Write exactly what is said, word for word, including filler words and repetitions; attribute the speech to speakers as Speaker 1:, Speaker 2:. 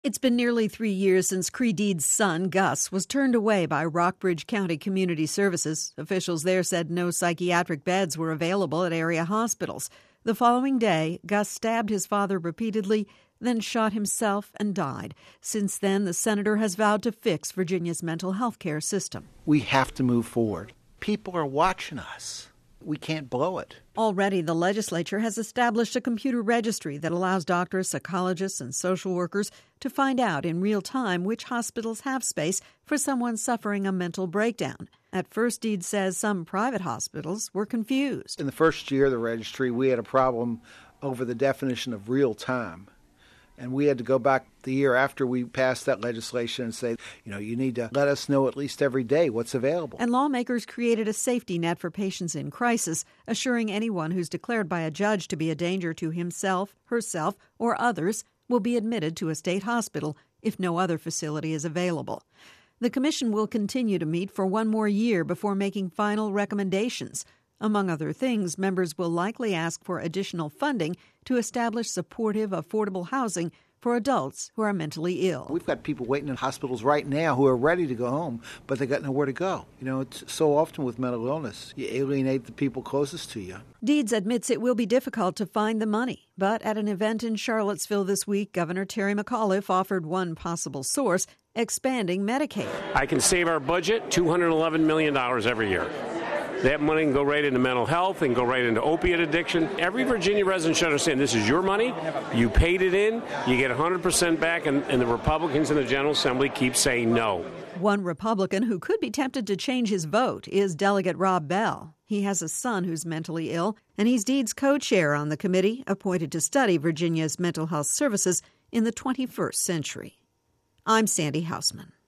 Speaker 1: It's been nearly three years since Cree Deed's son, Gus, was turned away by Rockbridge County Community Services. Officials there said no psychiatric beds were available at area hospitals. The following day, Gus stabbed his father repeatedly, then shot himself and died. Since then, the senator has vowed to fix Virginia's mental health care system.
Speaker 2: We have to move forward. People are watching us. We can't blow it.
Speaker 1: Already, the legislature has established a computer registry that allows doctors, psychologists, and social workers to find out in real time which hospitals have space for someone suffering a mental breakdown. At first, Deed says some private hospitals were confused.
Speaker 2: In the first year of the registry, we had a problem over the definition of real time. And we had to go back the year after we passed that legislation and say, you know, you need to let us know at least every day what's available.
Speaker 1: And lawmakers created a safety net for patients in crisis, assuring anyone who's declared by a judge to be a danger to himself, herself, or others will be admitted to a state hospital if no other facility is available. The commission will continue to meet for one more year before making final recommendations. Among other things, members will likely ask for additional funding to establish supportive, affordable housing for adults who are mentally ill.
Speaker 2: We've got people waiting in hospitals right now who are ready to go home, but they got nowhere to go. You know, it's so often with mental illness, you alienate the people closest to you.
Speaker 1: Deeds admits it will be difficult to find the money, but at an event in Charlottesville this week, Governor Terry McAuliffe offered one possible source, expanding Medicaid.
Speaker 3: I can save our budget two hundred eleven million dollars every year. That money can go right into mental health and go right into opiate addiction. Every Virginia resident should understand this is your money. You paid it in. You get one hundred percent back, and, and the Republicans in the General Assembly keep saying no.
Speaker 1: One Republican who could be tempted to change his vote is Delegate Rob Bell. He has a son who's mentally ill, and he's Deed's co-chair on the committee appointed to study Virginia's mental health services in the twenty-first century. I'm Sandy Hausman.